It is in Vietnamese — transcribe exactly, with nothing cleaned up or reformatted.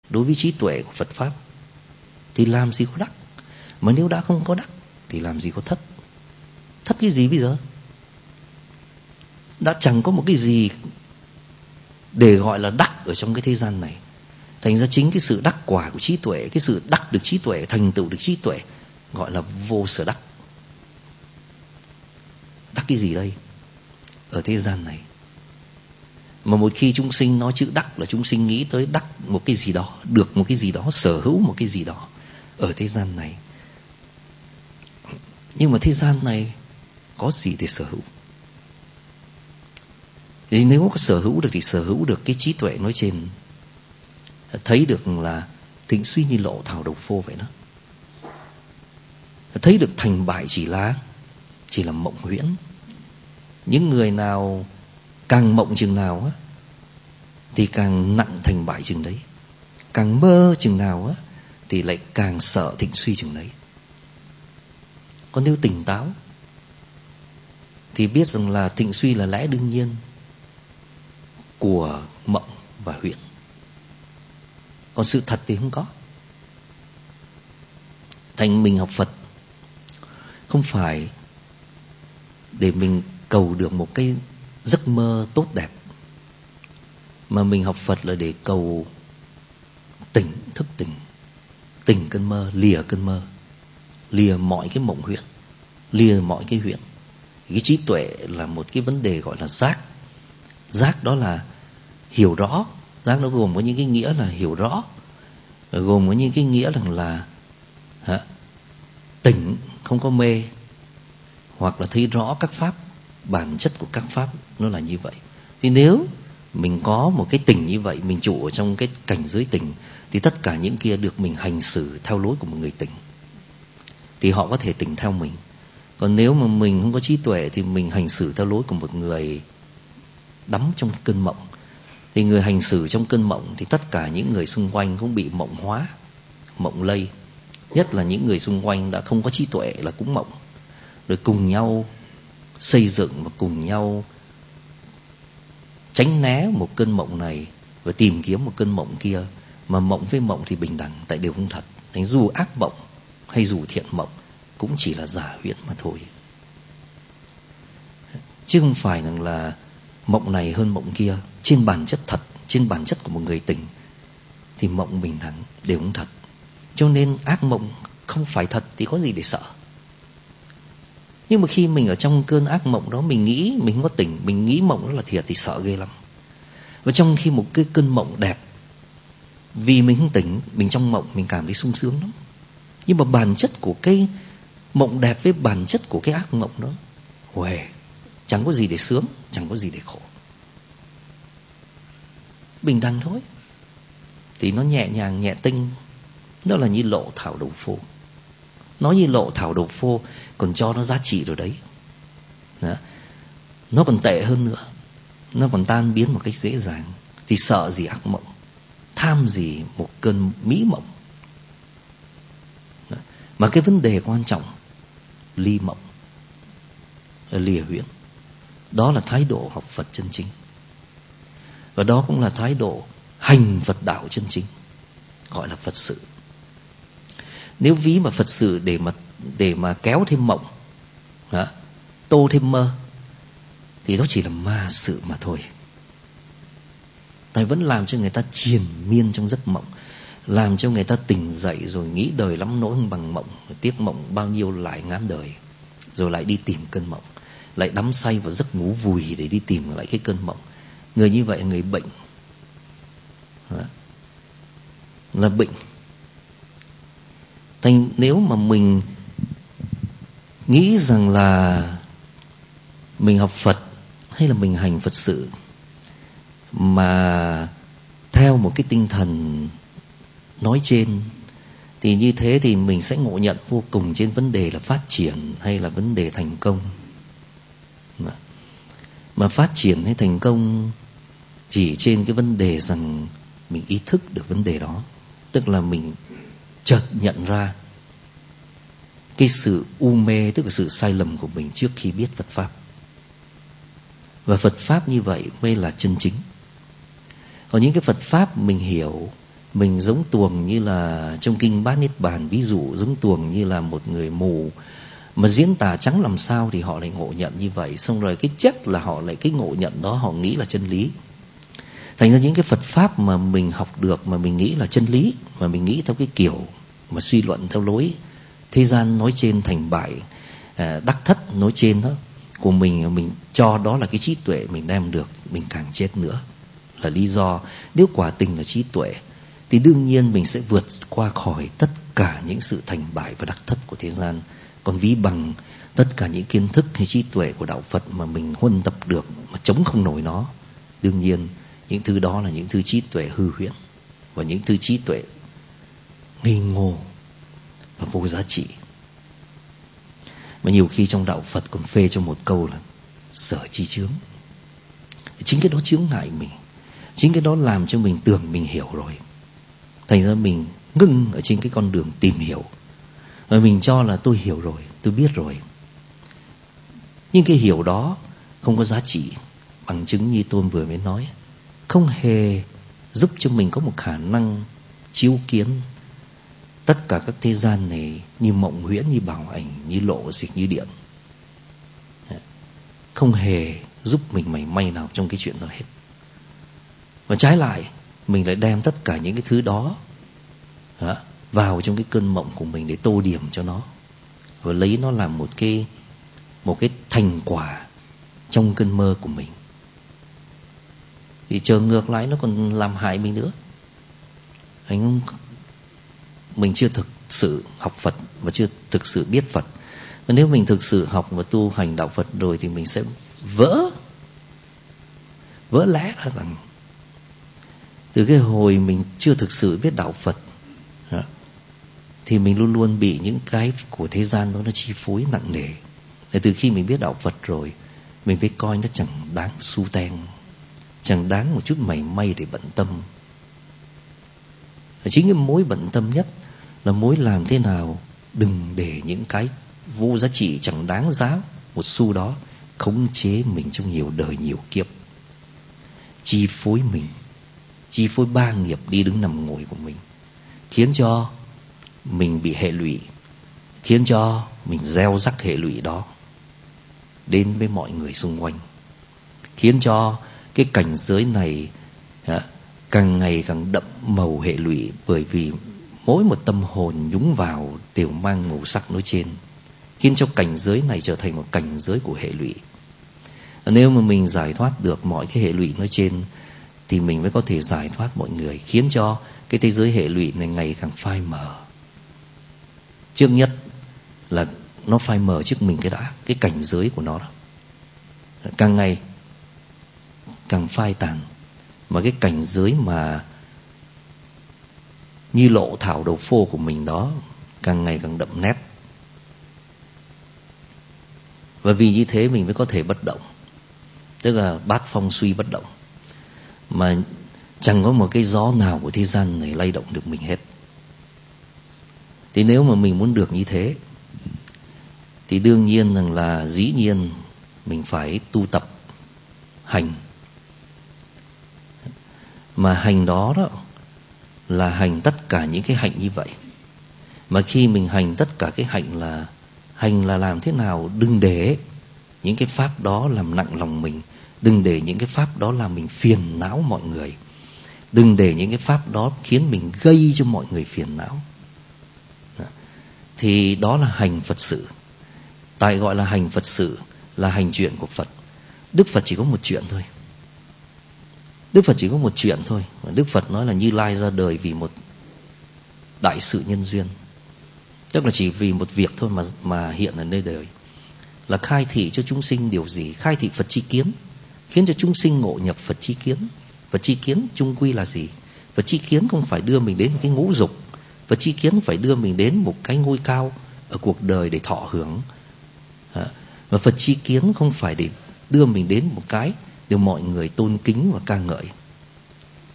đối với trí tuệ của Phật Pháp, thì làm gì có đắc. Mà nếu đã không có đắc thì làm gì có thất. Thất cái gì bây giờ? Đã chẳng có một cái gì để gọi là đắc ở trong cái thế gian này. Thành ra chính cái sự đắc quả của trí tuệ, cái sự đắc được trí tuệ, thành tựu được trí tuệ, gọi là vô sở đắc. Đắc cái gì đây ở thế gian này? Mà một khi chúng sinh nói chữ đắc là chúng sinh nghĩ tới đắc một cái gì đó, được một cái gì đó, sở hữu một cái gì đó ở thế gian này. Nhưng mà thế gian này có gì để sở hữu? Thì nếu có sở hữu được thì sở hữu được cái trí tuệ nói trên. Thấy được là thịnh suy như lộ thảo độc phô vậy đó. Thấy được thành bại chỉ là Chỉ là mộng huyễn. Những người nào càng mộng chừng nào á, thì càng nặng thành bại chừng đấy. Càng mơ chừng nào á, thì lại càng sợ thịnh suy chừng đấy. Còn nếu tỉnh táo thì biết rằng là thịnh suy là lẽ đương nhiên của mộng và huyễn. Còn sự thật thì không có. Thành mình học Phật không phải để mình cầu được một cái giấc mơ tốt đẹp, mà mình học Phật là để cầu tỉnh, thức tỉnh. Tỉnh cơn mơ, lìa cơn mơ, lìa mọi cái mộng huyễn, lìa mọi cái huyễn. Cái trí tuệ là một cái vấn đề gọi là giác. Giác đó là hiểu rõ. Giác nó gồm có những cái nghĩa là hiểu rõ, gồm có những cái nghĩa rằng là hả, tỉnh, không có mê, hoặc là thấy rõ các pháp, bản chất của các pháp nó là như vậy. Thì nếu mình có một cái tỉnh như vậy, mình trụ ở trong cái cảnh giới tỉnh, thì tất cả những kia được mình hành xử theo lối của một người tỉnh, thì họ có thể tỉnh theo mình. Còn nếu mà mình không có trí tuệ thì mình hành xử theo lối của một người đắm trong cơn mộng. Thì người hành xử trong cơn mộng thì tất cả những người xung quanh cũng bị mộng hóa, mộng lây. Nhất là những người xung quanh đã không có trí tuệ là cũng mộng. Rồi cùng nhau xây dựng và cùng nhau tránh né một cơn mộng này và tìm kiếm một cơn mộng kia. Mà mộng với mộng thì bình đẳng, tại đều không thật. Thành dù ác mộng hay dù thiện mộng cũng chỉ là giả huyễn mà thôi. Chứ không phải là mộng này hơn mộng kia. Trên bản chất thật, trên bản chất của một người tỉnh thì mộng bình đẳng, đều không thật. Cho nên ác mộng không phải thật thì có gì để sợ. Nhưng mà khi mình ở trong cơn ác mộng đó, mình nghĩ mình không có tỉnh, mình nghĩ mộng đó là thiệt thì sợ ghê lắm. Và trong khi một cái cơn mộng đẹp, vì mình không tỉnh, mình trong mộng mình cảm thấy sung sướng lắm. Nhưng mà bản chất của cái mộng đẹp với bản chất của cái ác mộng đó, huề, chẳng có gì để sướng, chẳng có gì để khổ. Bình đẳng thôi. Thì nó nhẹ nhàng, nhẹ tinh. Đó là như lộ thảo độc phô. Nói như lộ thảo độc phô, còn cho nó giá trị rồi đấy. Đó. Nó còn tệ hơn nữa, nó còn tan biến một cách dễ dàng. Thì sợ gì ác mộng, tham gì một cơn mỹ mộng. Đó. Mà cái vấn đề quan trọng, ly mộng, lìa huyễn. Đó là thái độ học Phật chân chính. Và đó cũng là thái độ hành Phật đạo chân chính, gọi là Phật sự. Nếu ví mà Phật sự để mà để mà kéo thêm mộng, hả, tô thêm mơ, thì đó chỉ là ma sự mà thôi. Tại vẫn làm cho người ta triền miên trong giấc mộng, làm cho người ta tỉnh dậy rồi nghĩ đời lắm nỗi không bằng mộng, tiếc mộng bao nhiêu lại ngán đời, rồi lại đi tìm cơn mộng, lại đắm say vào giấc ngủ vùi để đi tìm lại cái cơn mộng. Người như vậy là người bệnh, hả, là bệnh. Thành nếu mà mình nghĩ rằng là mình học Phật hay là mình hành Phật sự mà theo một cái tinh thần nói trên, thì như thế thì mình sẽ ngộ nhận vô cùng trên vấn đề là phát triển hay là vấn đề thành công. Mà phát triển hay thành công chỉ trên cái vấn đề rằng mình ý thức được vấn đề đó. Tức là mình chợt nhận ra cái sự u mê, tức là sự sai lầm của mình trước khi biết Phật Pháp. Và Phật Pháp như vậy mới là chân chính. Còn những cái Phật Pháp mình hiểu Mình giống tuồng như là trong kinh Bát Niết Bàn, ví dụ giống tuồng như là một người mù mà diễn tả trắng làm sao thì họ lại ngộ nhận như vậy. Xong rồi cái chất là họ lại cái ngộ nhận đó họ nghĩ là chân lý. Thành ra những cái Phật Pháp mà mình học được mà mình nghĩ là chân lý, mà mình nghĩ theo cái kiểu mà suy luận theo lối thế gian nói trên thành bại, đắc thất nói trên đó của mình, mình cho đó là cái trí tuệ mình đem được, mình càng chết nữa. Là lý do nếu quả tình là trí tuệ thì đương nhiên mình sẽ vượt qua khỏi tất cả những sự thành bại và đắc thất của thế gian. Còn ví bằng tất cả những kiến thức hay trí tuệ của đạo Phật mà mình huân tập được mà chống không nổi nó, đương nhiên những thứ đó là những thứ trí tuệ hư huyễn và những thứ trí tuệ ngây ngô và vô giá trị. Mà nhiều khi trong đạo Phật còn phê cho một câu là sở chi chướng. Chính cái đó chướng ngại mình, chính cái đó làm cho mình tưởng mình hiểu rồi. Thành ra mình ngưng ở trên cái con đường tìm hiểu, và mình cho là tôi hiểu rồi, tôi biết rồi. Nhưng cái hiểu đó không có giá trị, bằng chứng như tôi vừa mới nói, không hề giúp cho mình có một khả năng chiếu kiến tất cả các thế gian này như mộng huyễn, như bảo ảnh, như lộ dịch, như điện. Không hề giúp mình mảy may nào trong cái chuyện đó hết. Và trái lại, mình lại đem tất cả những cái thứ đó vào trong cái cơn mộng của mình để tô điểm cho nó, và lấy nó làm một cái một cái thành quả trong cơn mơ của mình. Thì chờ ngược lại nó còn làm hại mình nữa. Anh không, mình chưa thực sự học Phật và chưa thực sự biết Phật. Và nếu mình thực sự học và tu hành đạo Phật rồi thì mình sẽ vỡ vỡ lẽ ra rằng từ cái hồi mình chưa thực sự biết đạo Phật thì mình luôn luôn bị những cái của thế gian đó nó chi phối nặng nề. Để từ khi mình biết đạo Phật rồi, mình phải coi nó chẳng đáng xu ten, chẳng đáng một chút mảy may để bận tâm. Và chính cái mối bận tâm nhất là mối làm thế nào đừng để những cái vô giá trị chẳng đáng giá một xu đó khống chế mình trong nhiều đời nhiều kiếp, chi phối mình, chi phối ba nghiệp đi đứng nằm ngồi của mình, khiến cho mình bị hệ lụy, khiến cho mình gieo rắc hệ lụy đó đến với mọi người xung quanh, khiến cho cái cảnh giới này càng ngày càng đậm màu hệ lụy, bởi vì mỗi một tâm hồn nhúng vào đều mang màu sắc nói trên, khiến cho cảnh giới này trở thành một cảnh giới của hệ lụy. Nếu mà mình giải thoát được mọi cái hệ lụy nói trên thì mình mới có thể giải thoát mọi người, khiến cho cái thế giới hệ lụy này ngày càng phai mờ. Trước nhất là nó phai mờ trước mình cái đã, cái cảnh giới của nó đó. Càng ngày càng phai tàn, mà cái cảnh giới mà như lộ thảo đầu phô của mình đó càng ngày càng đậm nét. Và vì như thế mình mới có thể bất động, tức là bát phong suy bất động, mà chẳng có một cái gió nào của thế gian này lay động được mình hết. Thì nếu mà mình muốn được như thế thì đương nhiên rằng là dĩ nhiên mình phải tu tập hành. Mà hành đó đó là hành tất cả những cái hạnh như vậy. Mà khi mình hành tất cả cái hạnh là hành là làm thế nào đừng để những cái pháp đó làm nặng lòng mình, đừng để những cái pháp đó làm mình phiền não mọi người, đừng để những cái pháp đó khiến mình gây cho mọi người phiền não. Thì đó là hành Phật sự. Tại gọi là hành Phật sự là hành chuyện của Phật. Đức Phật chỉ có một chuyện thôi. Đức Phật chỉ có một chuyện thôi. Đức Phật nói là Như Lai ra đời vì một đại sự nhân duyên, tức là chỉ vì một việc thôi mà mà hiện ở nơi đời, là khai thị cho chúng sinh điều gì? Khai thị Phật chi kiến, khiến cho chúng sinh ngộ nhập Phật chi kiến. Phật chi kiến chung quy là gì? Phật chi kiến không phải đưa mình đến cái ngũ dục. Phật chi kiến phải đưa mình đến một cái ngôi cao ở cuộc đời để thọ hưởng. Và Phật chi kiến không phải để đưa mình đến một cái để mọi người tôn kính và ca ngợi.